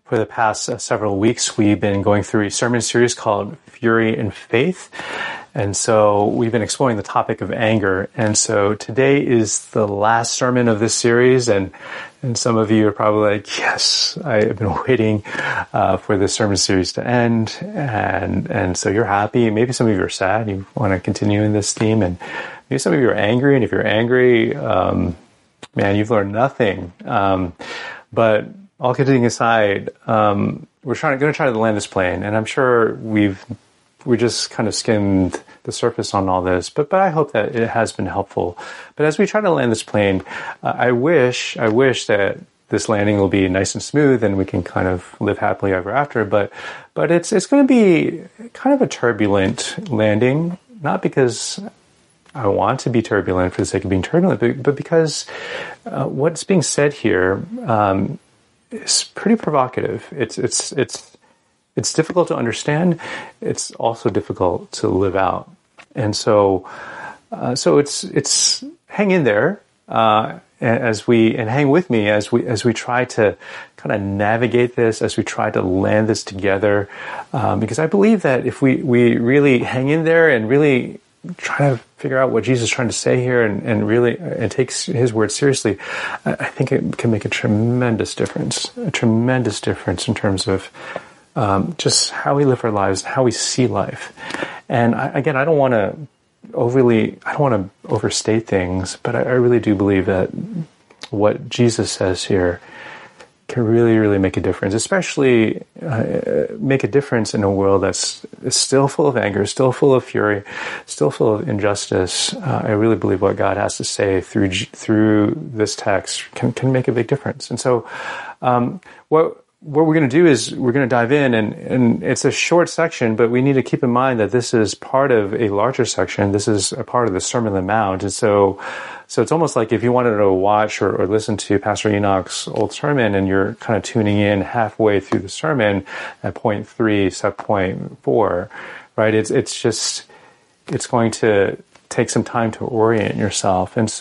For the past several weeks, we've been going through a sermon series called Fury and Faith. And so we've been exploring the topic of anger. And so today is the last sermon of this series. And some of you are probably like, yes, I have been waiting for this sermon series to end. And so you're happy. Maybe some of you are sad. You want to continue in this theme. And maybe some of you are angry. And if you're angry, man, you've learned nothing. But all kidding aside, we're going to try to land this plane, and I'm sure we just kind of skimmed the surface on all this, but I hope that it has been helpful. But as we try to land this plane, I wish that this landing will be nice and smooth, and we can kind of live happily ever after. But it's going to be kind of a turbulent landing, not because I want to be turbulent for the sake of being turbulent, but because what's being said here is pretty provocative. It's difficult to understand. It's also difficult to live out, and so it's hang in there and hang with me as we try to kind of navigate this, as we try to land this together, because I believe that if we really hang in there and really try to figure out what Jesus is trying to say here and takes his word seriously, I think it can make a tremendous difference in terms of just how we live our lives, how we see life. And I don't want to overstate things, but I really do believe that what Jesus says here can really, really make a difference, especially make a difference in a world that's still full of anger, still full of fury, still full of injustice. I really believe what God has to say through this text can make a big difference. And so what we're going to do is we're going to dive in, and it's a short section, but we need to keep in mind that this is part of a larger section. This is a part of the Sermon on the Mount. And so it's almost like if you wanted to watch or listen to Pastor Enoch's old sermon and you're kind of tuning in halfway through the sermon at point 3, sub point 4, right? It's going to take some time to orient yourself. And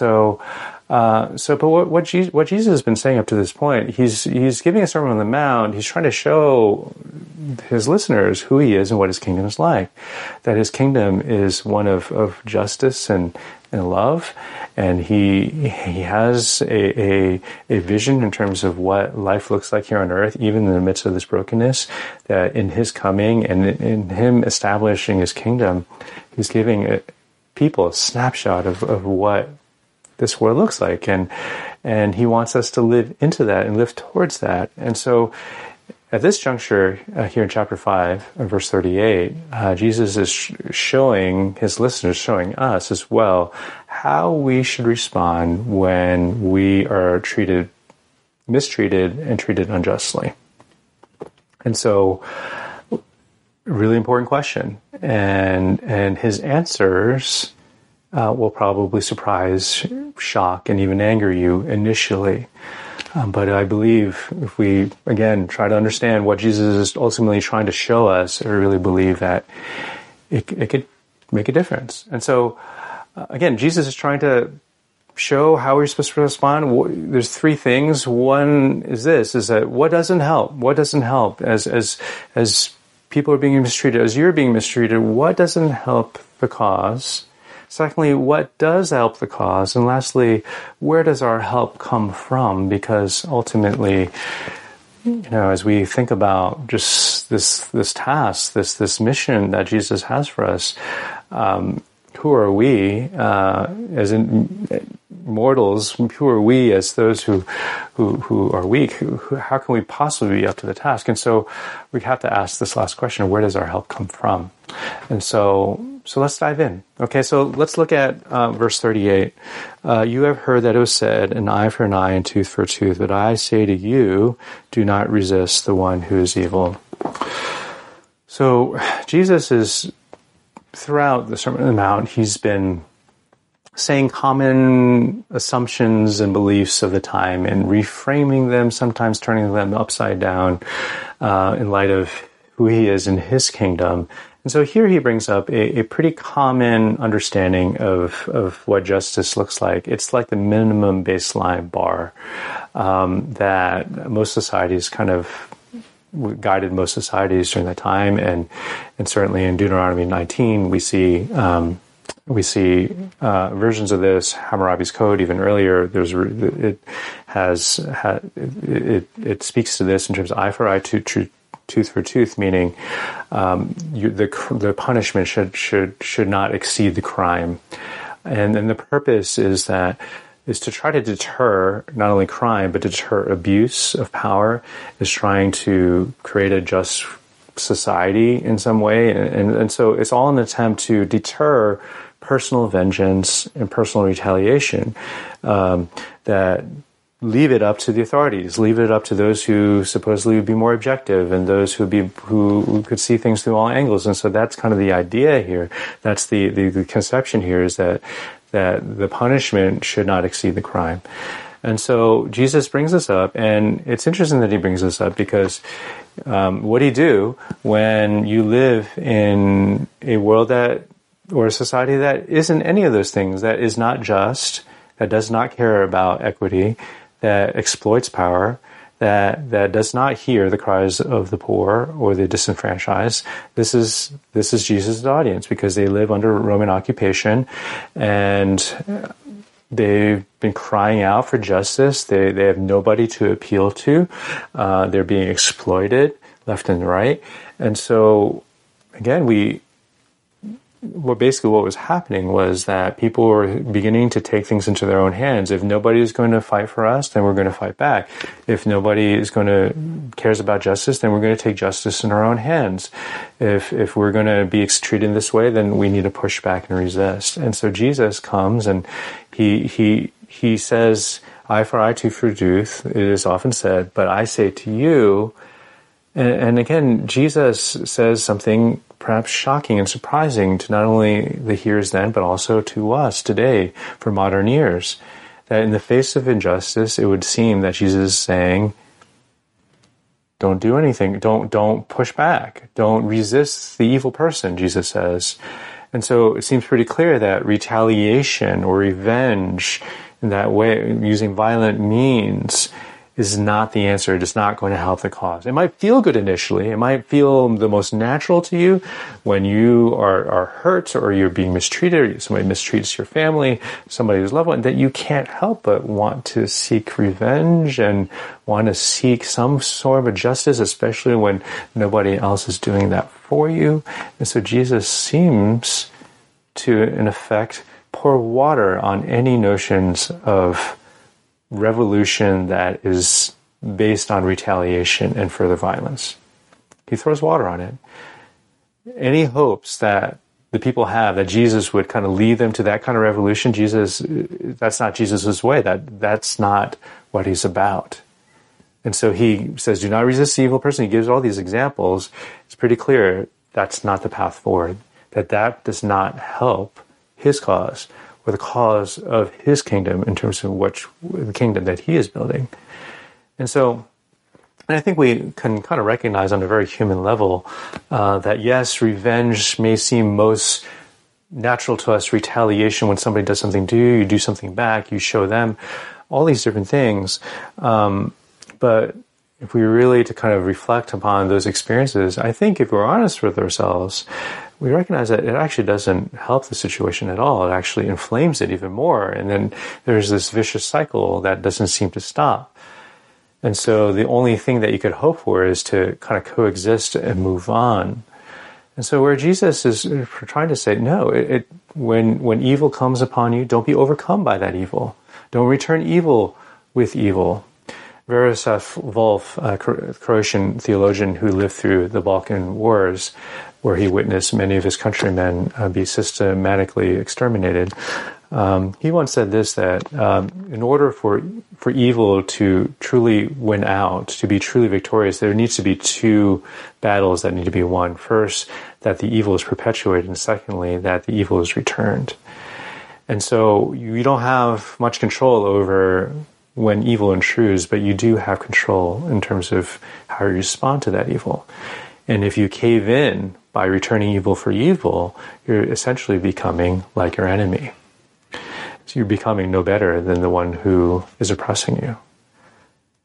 but what Jesus has been saying up to this point, he's giving a Sermon on the Mount. He's trying to show his listeners who he is and what his kingdom is like. That his kingdom is one of justice and love, and he has a vision in terms of what life looks like here on earth, even in the midst of this brokenness. That in his coming and in him establishing his kingdom, he's giving people a snapshot of what this world looks like, and he wants us to live into that and live towards that. And so at this juncture, here in chapter 5, verse 38, Jesus is showing his listeners, showing us as well, how we should respond when we are mistreated and treated unjustly. And so, a really important question. And his answers will probably surprise, shock, and even anger you initially. But I believe if we, again, try to understand what Jesus is ultimately trying to show us, I really believe that it could make a difference. And so, again, Jesus is trying to show how we're supposed to respond. There's 3 things. One is that what doesn't help? What doesn't help as people are being mistreated, as you're being mistreated? What doesn't help the cause? Secondly, what does help the cause? And lastly, where does our help come from? Because ultimately, as we think about just this task, this mission that Jesus has for us, who are we as in mortals? Who are we as those who are weak? How can we possibly be up to the task? And so we have to ask this last question: where does our help come from? And so let's dive in. Okay, so let's look at verse 38. You have heard that it was said, an eye for an eye and tooth for a tooth. But I say to you, do not resist the one who is evil. So Jesus is, throughout the Sermon on the Mount, he's been saying common assumptions and beliefs of the time and reframing them, sometimes turning them upside down in light of who he is in his kingdom. And so here he brings up a pretty common understanding of what justice looks like. It's like the minimum baseline bar that most societies kind of guided most societies during that time, and certainly in Deuteronomy 19 we see versions of this. Hammurabi's Code, even earlier, it speaks to this in terms of eye for eye, tooth for tooth, meaning the punishment should not exceed the crime, and then the purpose is to try to deter not only crime but deter abuse of power, is trying to create a just society in some way, and so it's all an attempt to deter personal vengeance and personal retaliation, that leave it up to the authorities, leave it up to those who supposedly would be more objective and those who could see things through all angles. And so that's kind of the idea here. That's the conception here, is that the punishment should not exceed the crime. And so Jesus brings this up, and it's interesting that he brings this up because what do you do when you live in a world or a society that isn't any of those things, that is not just, that does not care about equity, that exploits power, that does not hear the cries of the poor or the disenfranchised? This is Jesus' audience, because they live under Roman occupation, and they've been crying out for justice. They have nobody to appeal to. They're being exploited left and right. And so, again, basically what was happening was that people were beginning to take things into their own hands. If nobody is going to fight for us, then we're going to fight back. If nobody is cares about justice, then we're going to take justice in our own hands. If we're going to be treated this way, then we need to push back and resist. And so Jesus comes and he says, eye for eye, tooth for tooth. It is often said, but I say to you. And again, Jesus says something perhaps shocking and surprising to not only the hearers then, but also to us today for modern ears. That in the face of injustice, it would seem that Jesus is saying, don't do anything. Don't push back. Don't resist the evil person, Jesus says. And so it seems pretty clear that retaliation or revenge in that way, using violent means, is not the answer. It is not going to help the cause. It might feel good initially. It might feel the most natural to you when you are hurt or you're being mistreated, or somebody mistreats your family, somebody who's loved one, that you can't help but want to seek revenge and want to seek some sort of a justice, especially when nobody else is doing that for you. And so Jesus seems to, in effect, pour water on any notions of revolution that is based on retaliation and further violence. He throws water on it. Any hopes that the people have that Jesus would kind of lead them to that kind of revolution, that's not Jesus's way. That's not what he's about. And so he says, do not resist the evil person. He gives all these examples. It's pretty clear that's not the path forward, that does not help his cause, or the cause of his kingdom in terms of the kingdom that he is building. And so, I think we can kind of recognize on a very human level that yes, revenge may seem most natural to us, retaliation when somebody does something to you, you do something back, you show them, all these different things. But if we really to kind of reflect upon those experiences, I think if we're honest with ourselves, we recognize that it actually doesn't help the situation at all. It actually inflames it even more. And then there's this vicious cycle that doesn't seem to stop. And so the only thing that you could hope for is to kind of coexist and move on. And so where Jesus is trying to say, no, when evil comes upon you, don't be overcome by that evil. Don't return evil with evil. Veroslav Volf, a Croatian theologian who lived through the Balkan Wars, where he witnessed many of his countrymen be systematically exterminated, he once said this, that in order for evil to truly win out, to be truly victorious, there needs to be two battles that need to be won. First, that the evil is perpetuated, and secondly, that the evil is returned. And so you don't have much control over when evil intrudes, but you do have control in terms of how you respond to that evil. And if you cave in by returning evil for evil, you're essentially becoming like your enemy. So you're becoming no better than the one who is oppressing you.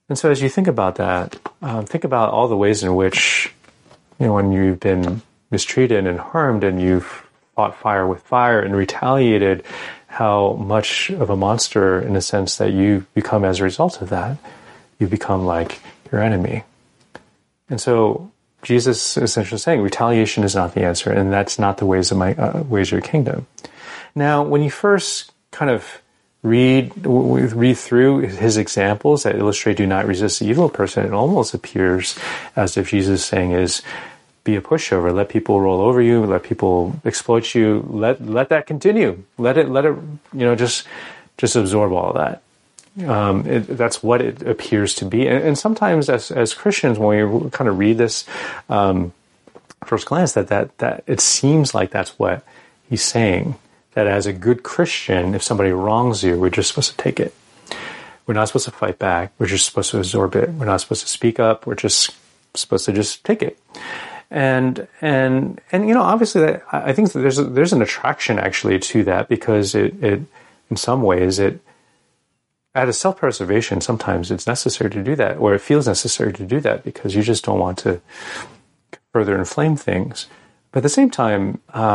And so as you think about that, think about all the ways in which, when you've been mistreated and harmed and you've fought fire with fire and retaliated, how much of a monster, in a sense, that you become as a result of that. You become like your enemy. And so Jesus is essentially saying retaliation is not the answer, and that's not the ways of my ways of your kingdom. Now, when you first kind of read through his examples that illustrate do not resist the evil person, it almost appears as if Jesus is saying is, be a pushover, let people roll over you, let people exploit you, let that continue, let it just absorb all of that. That's what it appears to be, and sometimes as Christians, when we kind of read this first glance, that it seems like that's what he's saying. That as a good Christian, if somebody wrongs you, we're just supposed to take it. We're not supposed to fight back. We're just supposed to absorb it. We're not supposed to speak up. We're just supposed to just take it. And obviously, that, I think that there's an attraction actually to that, because it in some ways out of self-preservation, sometimes it's necessary to do that, or it feels necessary to do that, because you just don't want to further inflame things. But at the same time,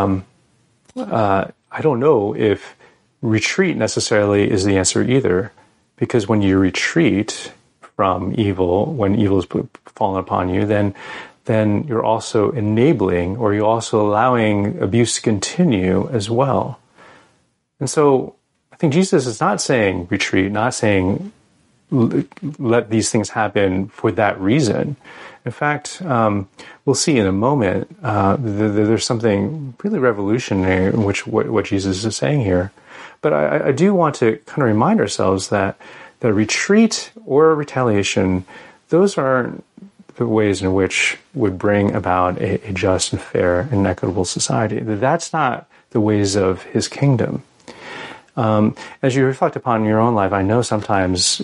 I don't know if retreat necessarily is the answer either, because when you retreat from evil, when evil is fallen upon you, then you're also enabling, or you're also allowing abuse to continue as well. And so I think Jesus is not saying retreat, not saying let these things happen for that reason. In fact, we'll see in a moment, there's something really revolutionary in what Jesus is saying here. But I do want to kind of remind ourselves that the retreat or retaliation, those aren't the ways in which would bring about a just and fair and equitable society. That's not the ways of his kingdom. As you reflect upon your own life, I know sometimes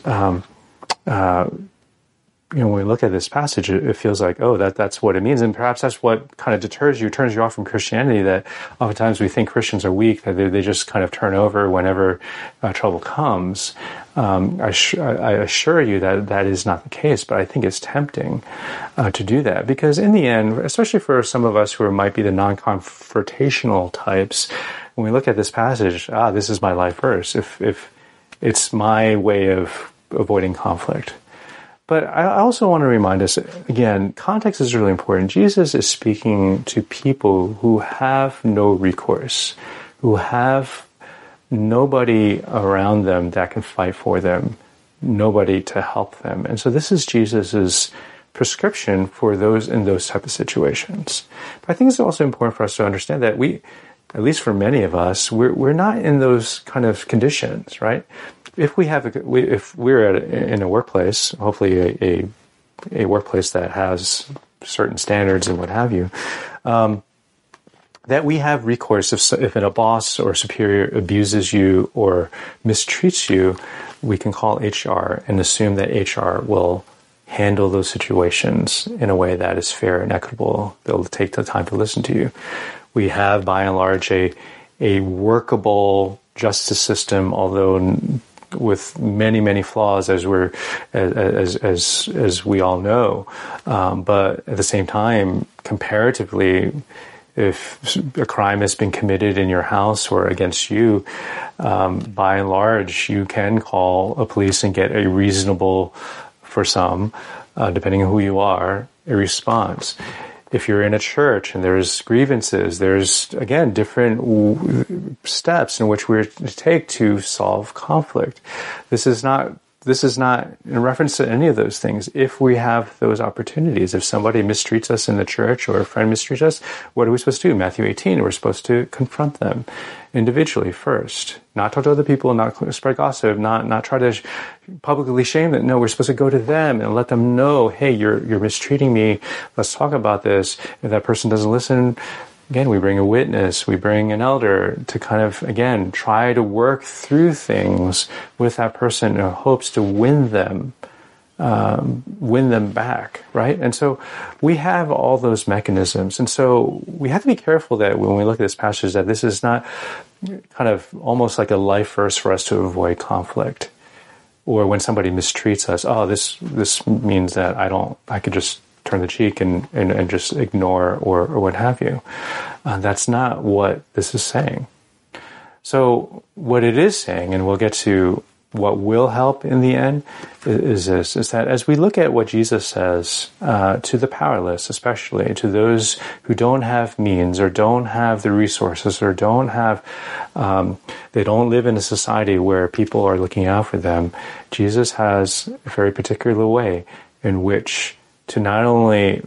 when we look at this passage, it feels like, that's what it means. And perhaps that's what kind of turns you off from Christianity, that oftentimes we think Christians are weak, that they just kind of turn over whenever trouble comes. I assure you that is not the case, but I think it's tempting to do that. Because in the end, especially for some of us who might be the non-confrontational types, when we look at this passage, this is my life verse, if it's my way of avoiding conflict. But I also want to remind us, again, context is really important. Jesus is speaking to people who have no recourse, who have nobody around them that can fight for them, nobody to help them. And so this is Jesus's prescription for those in those type of situations. But I think it's also important for us to understand that we, at least for many of us, we're not in those kind of conditions, right? If we're in a workplace, hopefully a workplace that has certain standards and what have you, that we have recourse if a boss or superior abuses you or mistreats you, we can call HR and assume that HR will handle those situations in a way that is fair and equitable. They'll take the time to listen to you. We have, by and large, a workable justice system, although with many, many flaws, as we all know. But at the same time, comparatively, if a crime has been committed in your house or against you, by and large, you can call a police and get a reasonable, for some, depending on who you are, a response. If you're in a church and there's grievances, there's, again, different steps in which we're to take to solve conflict. This is not in reference to any of those things. If we have those opportunities, if somebody mistreats us in the church or a friend mistreats us, what are we supposed to do? Matthew 18, we're supposed to confront them individually first. Not talk to other people, not spread gossip, not try to publicly shame them. No, we're supposed to go to them and let them know, hey, you're mistreating me. Let's talk about this. If that person doesn't listen, again, we bring a witness, we bring an elder to kind of, again, try to work through things with that person in hopes to win them back, right? And so we have all those mechanisms. And so we have to be careful that when we look at this passage, that this is not kind of almost like a life verse for us to avoid conflict. or when somebody mistreats us, oh, this means that I could just turn the cheek and just ignore or what have you. That's not what this is saying. So what it is saying, and we'll get to what will help in the end, is that as we look at what Jesus says to the powerless, especially to those who don't have means or don't have the resources or don't have, they don't live in a society where people are looking out for them, Jesus has a very particular way in which to not only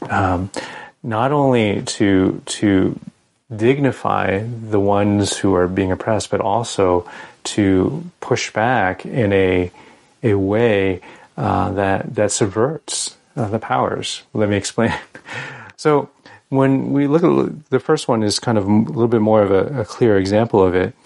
to dignify the ones who are being oppressed, but also to push back in a way that subverts the powers. Let me explain. So when we look at the first one, is kind of a little bit more of a clear example of it.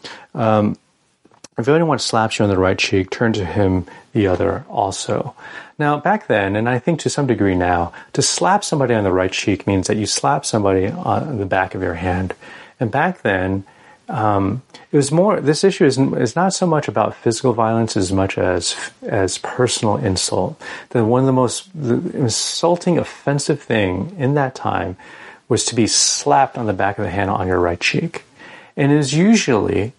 If anyone slaps you on the right cheek, turn to him the other also. Now, back then, and I think to some degree now, to slap somebody on the right cheek means that you slap somebody on the back of your hand. And back then, it was more, this issue is not so much about physical violence as much as personal insult. That one of the most insulting, offensive thing in that time was to be slapped on the back of the hand on your right cheek. And it was usually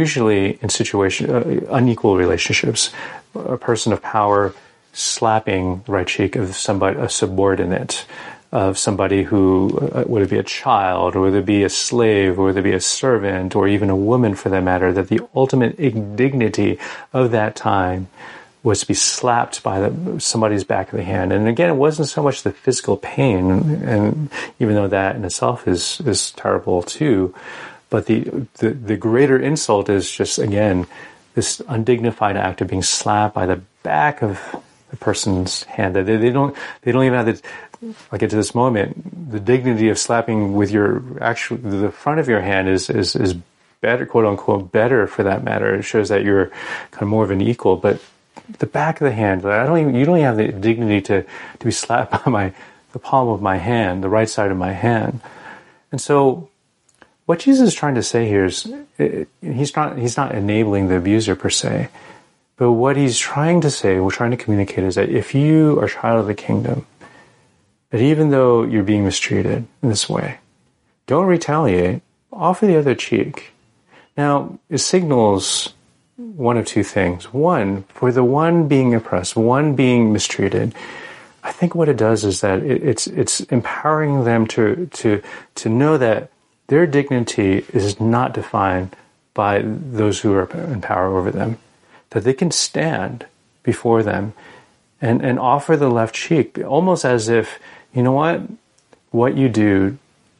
in unequal relationships, a person of power slapping the right cheek of somebody, a subordinate, of somebody who, whether it be a child, or whether it be a slave, or whether it be a servant, or even a woman for that matter, that the ultimate indignity of that time was to be slapped by somebody's back of the hand. And again, it wasn't so much the physical pain, and even though that in itself is terrible too, but the greater insult is just, again, this undignified act of being slapped by the back of the person's hand. They don't even have the, I'll get to this moment, the dignity of slapping with the front of your hand is better, quote unquote, better for that matter. It shows that you're kind of more of an equal, but the back of the hand, you don't even have the dignity to be slapped by the palm of my hand, the right side of my hand. And so what Jesus is trying to say here is, he's not enabling the abuser per se, but what he's trying to say, we're trying to communicate, is that if you are a child of the kingdom, that even though you're being mistreated in this way, don't retaliate, offer the other cheek. Now, it signals one of two things. One, for the one being oppressed, one being mistreated, I think what it does is that it's empowering them to know that their dignity is not defined by those who are in power over them, that they can stand before them and offer the left cheek, almost as if, you know what you do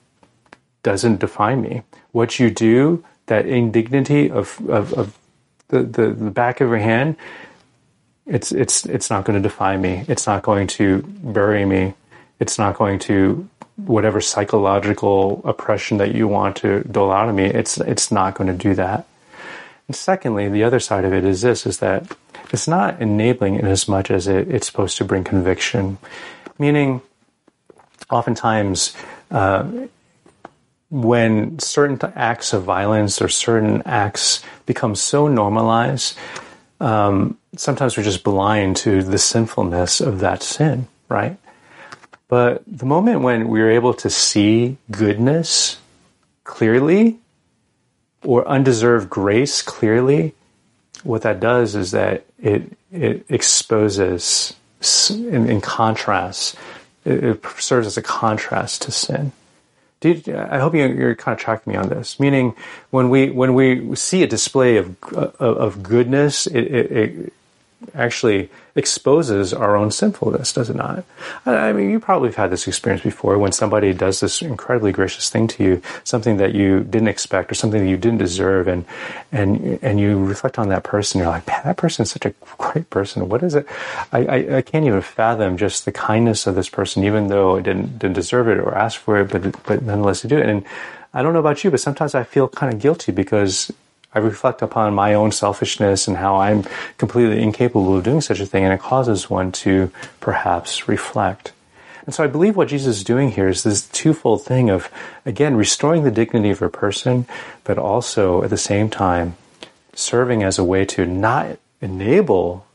doesn't define me. What you do, that indignity of the back of your hand, it's not going to define me. It's not going to bury me. It's not going to, whatever psychological oppression that you want to dole out on me, it's not going to do that. And secondly, the other side of it is that it's not enabling in as much as it's supposed to bring conviction. Meaning, oftentimes, when certain acts of violence or certain acts become so normalized, sometimes we're just blind to the sinfulness of that sin, right? But the moment when we're able to see goodness clearly, or undeserved grace clearly, what that does is that it exposes, in contrast, it serves as a contrast to sin. I hope you're kind of tracking me on this. Meaning, when we see a display of goodness, it actually exposes our own sinfulness, does it not? I mean, you probably have had this experience before when somebody does this incredibly gracious thing to you, something that you didn't expect or something that you didn't deserve, and you reflect on that person. You're like, man, that person is such a great person. What is it? I can't even fathom just the kindness of this person, even though I didn't deserve it or ask for it, but nonetheless to do it. And I don't know about you, but sometimes I feel kind of guilty because I reflect upon my own selfishness and how I'm completely incapable of doing such a thing, and it causes one to perhaps reflect. And so I believe what Jesus is doing here is this twofold thing of, again, restoring the dignity of a person, but also at the same time serving as a way to not enable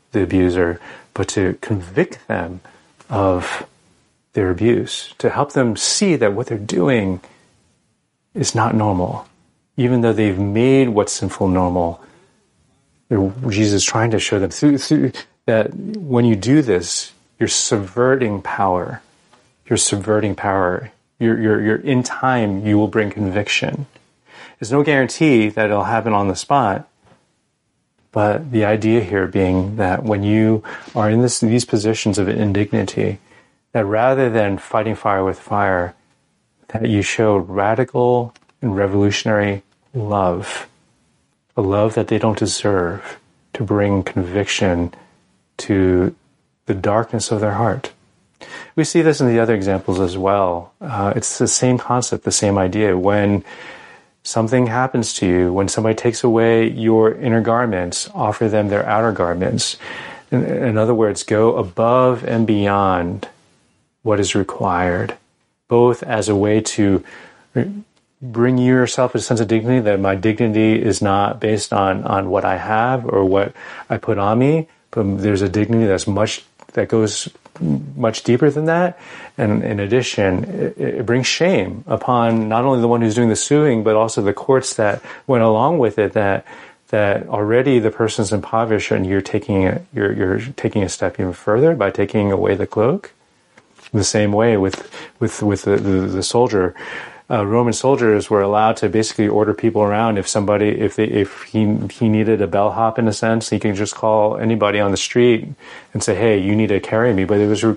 the abuser, but to convict them of their abuse, to help them see that what they're doing is not normal. Even though they've made what's sinful normal, Jesus is trying to show them through that when you do this, you're subverting power. You're subverting power. You're in time, you will bring conviction. There's no guarantee that it'll happen on the spot, but the idea here being that when you are in these positions of indignity, that rather than fighting fire with fire, that you show radical and revolutionary love, a love that they don't deserve, to bring conviction to the darkness of their heart. We see this in the other examples as well. It's the same concept, the same idea. When something happens to you, when somebody takes away your inner garments, offer them their outer garments. In other words, go above and beyond what is required, both as a way to bring yourself a sense of dignity, that my dignity is not based on what I have or what I put on me, but there's a dignity that goes much deeper than that. And in addition, it brings shame upon not only the one who's doing the suing, but also the courts that went along with it, that already the person's impoverished, and you're taking a step even further by taking away the cloak. The same way with the soldier. Roman soldiers were allowed to basically order people around. If he needed a bellhop, in a sense, he can just call anybody on the street and say, "Hey, you need to carry me." But it was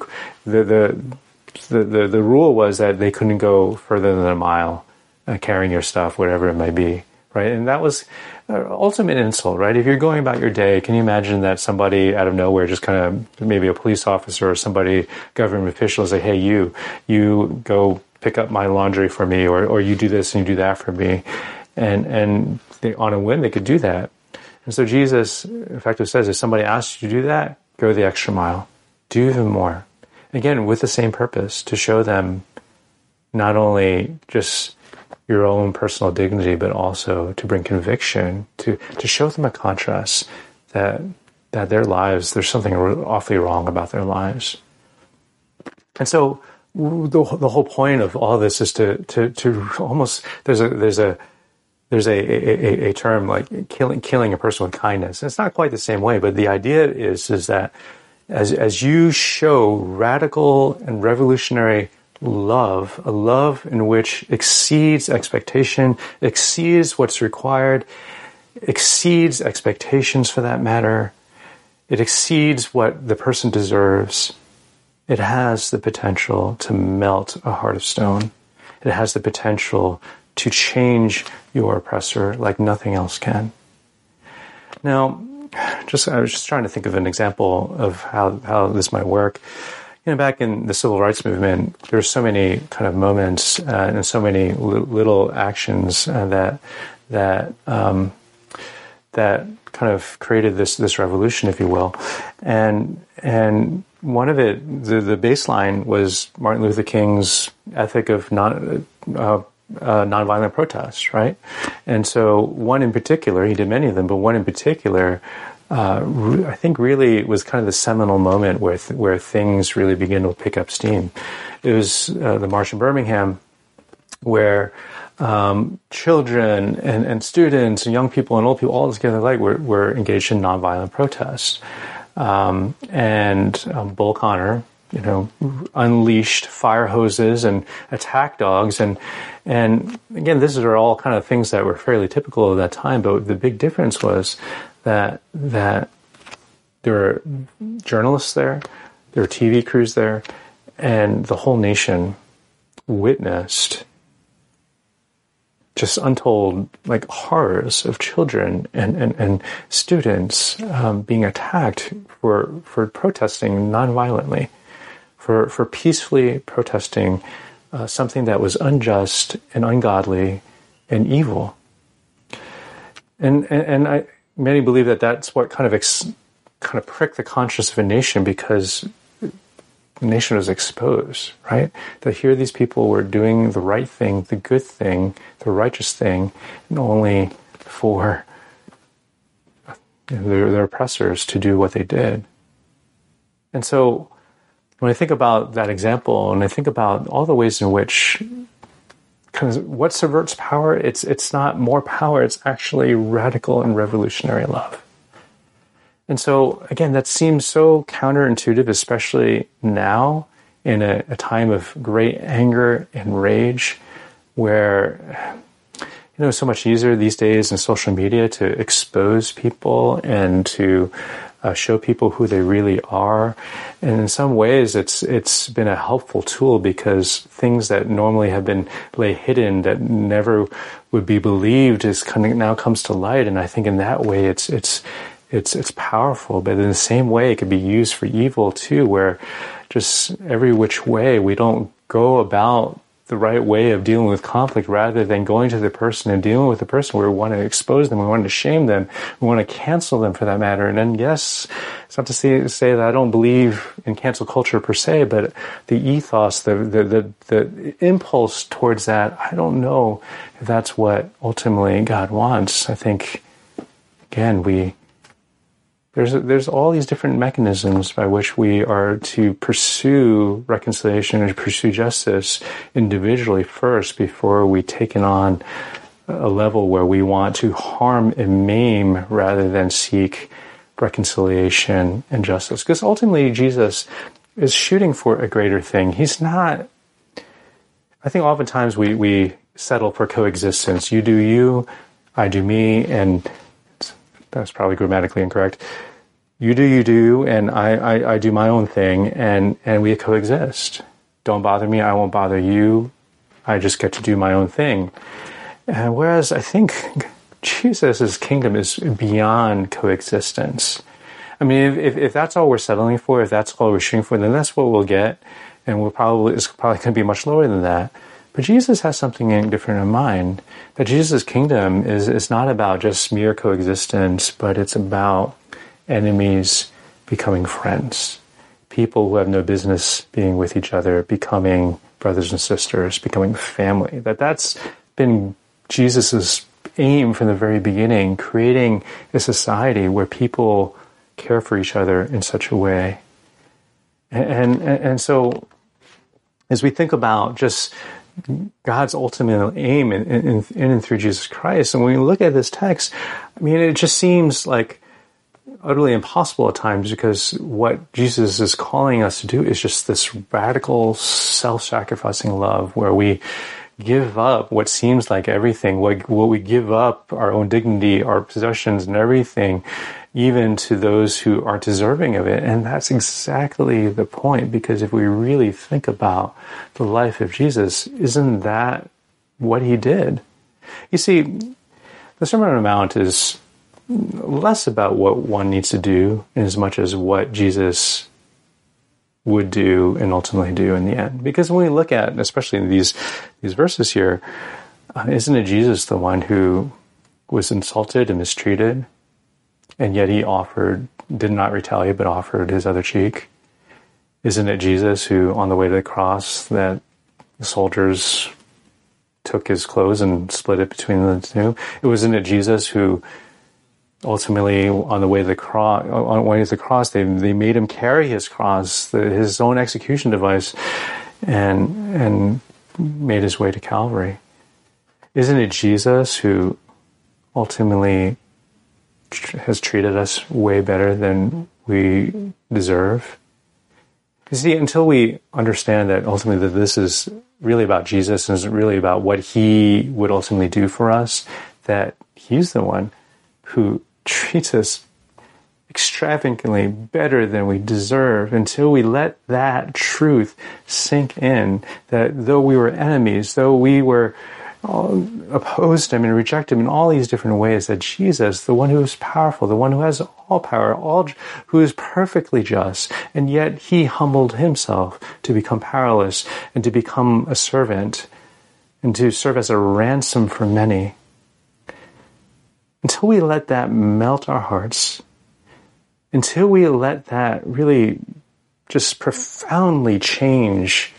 the rule was that they couldn't go further than a mile carrying your stuff, whatever it might be, right? And that was ultimate insult, right? If you're going about your day, can you imagine that somebody out of nowhere, just kind of maybe a police officer or somebody, government official, say, "Hey, you go pick up my laundry for me," or you do this and you do that for me. And they, on a whim, they could do that. And so Jesus, in fact, says, if somebody asks you to do that, go the extra mile. Do even more. Again, with the same purpose, to show them not only just your own personal dignity, but also to bring conviction, to show them a contrast that their lives, there's something awfully wrong about their lives. And so the whole point of all this is to almost, there's a term like killing a person with kindness. And it's not quite the same way, but the idea is that as you show radical and revolutionary love, a love in which exceeds expectation, exceeds what's required, exceeds expectations for that matter, it exceeds what the person deserves, it has the potential to melt a heart of stone. It has the potential to change your oppressor like nothing else can. Now, I was just trying to think of an example of how this might work. Back in the civil rights movement, there's so many kind of moments and so many little actions that kind of created this revolution, if you will. And one of it, the baseline was Martin Luther King's ethic of nonviolent protest, right? And so one in particular, he did many of them, but one in particular, I think really was kind of the seminal moment where things really began to pick up steam. It was the March in Birmingham, where children and students and young people and old people all together were engaged in nonviolent protests. And Bull Connor, unleashed fire hoses and attack dogs, and again, these are all kind of things that were fairly typical of that time. But the big difference was that there were journalists there were TV crews there, and the whole nation witnessed just untold horrors of children and students being attacked for protesting nonviolently, for peacefully protesting something that was unjust and ungodly and evil. And many believe that that's what kind of pricked the conscience of a nation, because the nation was exposed, right? That here these people were doing the right thing, the good thing, the righteous thing, and only for their oppressors to do what they did. And so when I think about that example, and I think about all the ways in which what subverts power, it's not more power, it's actually radical and revolutionary love. And so, again, that seems so counterintuitive, especially now in a time of great anger and rage, where it's so much easier these days in social media to expose people and to show people who they really are. And in some ways, it's been a helpful tool, because things that normally have been lay hidden, that never would be believed, now comes to light. And I think in that way, it's powerful. But in the same way, it could be used for evil too, where just every which way we don't go about the right way of dealing with conflict, rather than going to the person and dealing with the person where we want to expose them, we want to shame them, we want to cancel them for that matter. And then, yes, it's not to say that I don't believe in cancel culture per se, but the ethos, the impulse towards that, I don't know if that's what ultimately God wants. I think, again, there's all these different mechanisms by which we are to pursue reconciliation and to pursue justice individually first, before we take it on a level where we want to harm and maim rather than seek reconciliation and justice. Because ultimately, Jesus is shooting for a greater thing. He's not... I think oftentimes we settle for coexistence. You do you, I do me, and that's probably grammatically incorrect. You do, and I do my own thing, and we coexist. Don't bother me, I won't bother you. I just get to do my own thing. Whereas I think Jesus' kingdom is beyond coexistence. I mean, if that's all we're settling for, if that's all we're shooting for, then that's what we'll get, and it's probably going to be much lower than that. But Jesus has something different in mind. That Jesus' kingdom is not about just mere coexistence, but it's about enemies becoming friends. People who have no business being with each other, becoming brothers and sisters, becoming family. That's been Jesus' aim from the very beginning, creating a society where people care for each other in such a way. And so, as we think about just God's ultimate aim in and through Jesus Christ, and when we look at this text, I mean, it just seems like utterly impossible at times, because what Jesus is calling us to do is just this radical, self-sacrificing love, where we give up what seems like everything, what we give up our own dignity, our possessions and everything, even to those who aren't deserving of it. And that's exactly the point, because if we really think about the life of Jesus, isn't that what he did? You see, the Sermon on the Mount is less about what one needs to do, in as much as what Jesus would do and ultimately do in the end. Because when we look at, especially in these verses here, isn't it Jesus the one who was insulted and mistreated, and yet he did not retaliate, but offered his other cheek? Isn't it Jesus who, on the way to the cross, that the soldiers took his clothes and split it between the two? Wasn't it Jesus who ultimately, on the way to the cross, they made him carry his cross, his own execution device, and made his way to Calvary? Isn't it Jesus who ultimately has treated us way better than we deserve? You see, until we understand that ultimately that this is really about Jesus and is really about what he would ultimately do for us, that he's the one who treats us extravagantly better than we deserve, until we let that truth sink in, that though we were enemies, though we were opposed him and reject him in all these different ways, that Jesus, the one who is powerful, the one who has all power, who is perfectly just, and yet he humbled himself to become powerless and to become a servant and to serve as a ransom for many. Until we let that melt our hearts, until we let that really just profoundly change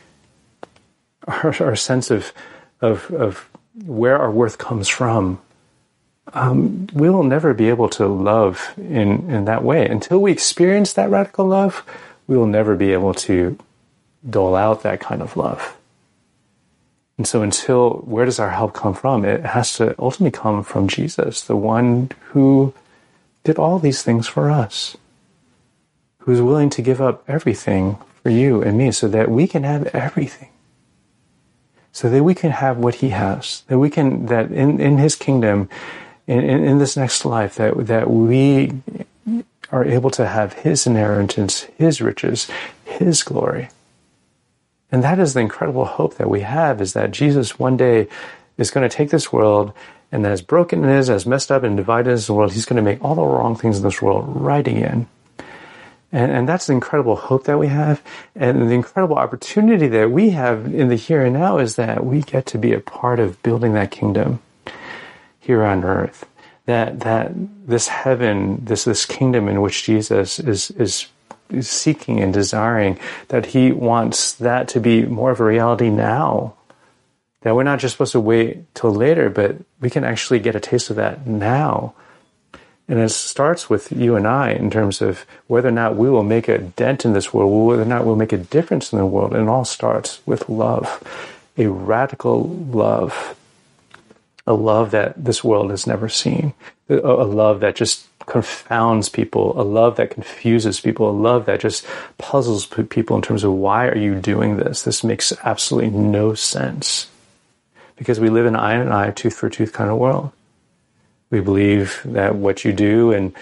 our sense of where our worth comes from, we will never be able to love in that way. Until we experience that radical love, we will never be able to dole out that kind of love. And so where does our help come from? It has to ultimately come from Jesus, the one who did all these things for us, who's willing to give up everything for you and me so that we can have everything. So that we can have what he has, that in his kingdom, in this next life, that we are able to have his inheritance, his riches, his glory. And that is the incredible hope that we have, is that Jesus one day is going to take this world, and as broken it is, as messed up and divided as the world, he's going to make all the wrong things in this world right again. And that's the incredible hope that we have. And the incredible opportunity that we have in the here and now is that we get to be a part of building that kingdom here on earth. That this heaven, this kingdom in which Jesus is seeking and desiring, that he wants that to be more of a reality now. That we're not just supposed to wait till later, but we can actually get a taste of that now. And it starts with you and I in terms of whether or not we will make a dent in this world, whether or not we'll make a difference in the world. And it all starts with love, a radical love, a love that this world has never seen, a love that just confounds people, a love that confuses people, a love that just puzzles people in terms of, why are you doing this? This makes absolutely no sense. Because we live in eye and eye, tooth for tooth kind of world. We believe that what you do and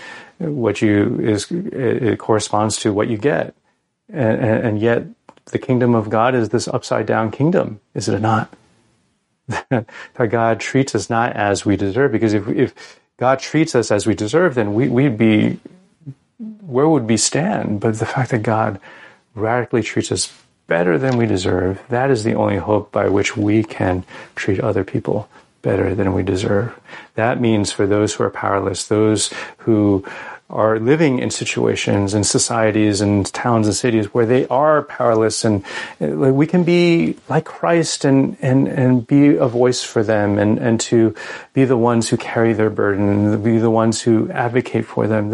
it corresponds to what you get. And yet the kingdom of God is this upside down kingdom, is it not? That God treats us not as we deserve, because if God treats us as we deserve, then we'd be, where would we stand? But the fact that God radically treats us better than we deserve, that is the only hope by which we can treat other people better than we deserve. That means for those who are powerless, those who are living in situations and societies and towns and cities where they are powerless, and we can be like Christ and be a voice for them, and to be the ones who carry their burden and be the ones who advocate for them.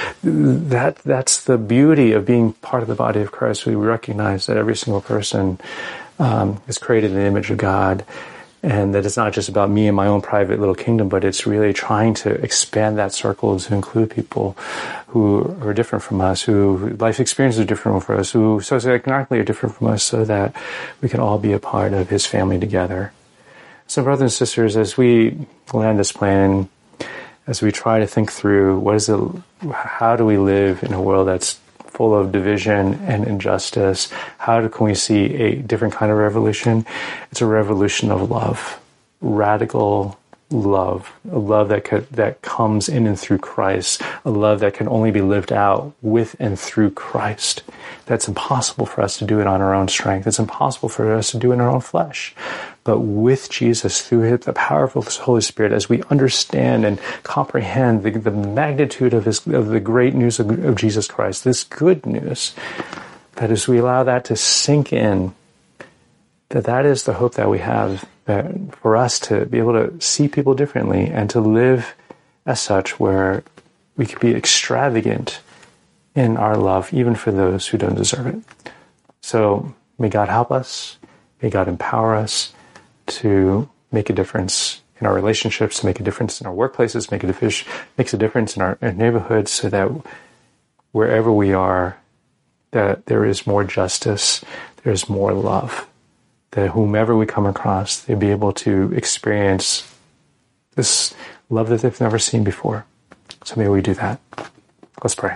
That's the beauty of being part of the body of Christ. We recognize that every single person is created in the image of God. And that it's not just about me and my own private little kingdom, but it's really trying to expand that circle to include people who are different from us, who life experiences are different from us, who socioeconomically are different from us, so that we can all be a part of his family together. So brothers and sisters, as we land this plan, as we try to think through how do we live in a world that's full of division and injustice, how can we see a different kind of revolution? It's a revolution of love, radical love, a love that comes in and through Christ, a love that can only be lived out with and through Christ. That's impossible for us to do it on our own strength. It's impossible for us to do it in our own flesh. But with Jesus, through the power of the Holy Spirit, as we understand and comprehend the magnitude of the great news of Jesus Christ, this good news, that as we allow that to sink in, that is the hope that we have, that for us to be able to see people differently and to live as such, where we could be extravagant in our love, even for those who don't deserve it. So may God help us, may God empower us to make a difference in our relationships, to make a difference in our workplaces, makes a difference in our neighborhoods, so that wherever we are, that there is more justice, there is more love, that whomever we come across, they'll be able to experience this love that they've never seen before. So may we do that. Let's pray.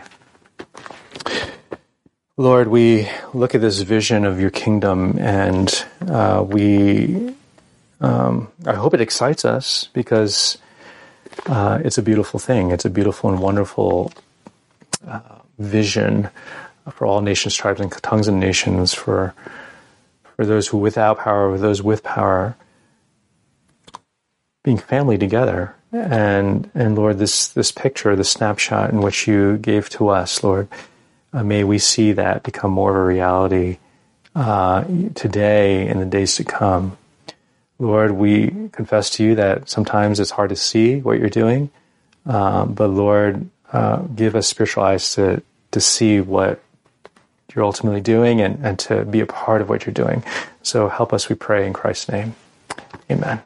Lord, we look at this vision of your kingdom, and I hope it excites us, because it's a beautiful thing. It's a beautiful and wonderful vision for all nations, tribes, and tongues and nations, for those who without power, for those with power, being family together. And Lord, this picture, the snapshot in which you gave to us, Lord, may we see that become more of a reality today and the days to come. Lord, we confess to you that sometimes it's hard to see what you're doing, but Lord, give us spiritual eyes to see what you're ultimately doing and to be a part of what you're doing. So help us, we pray, in Christ's name. Amen.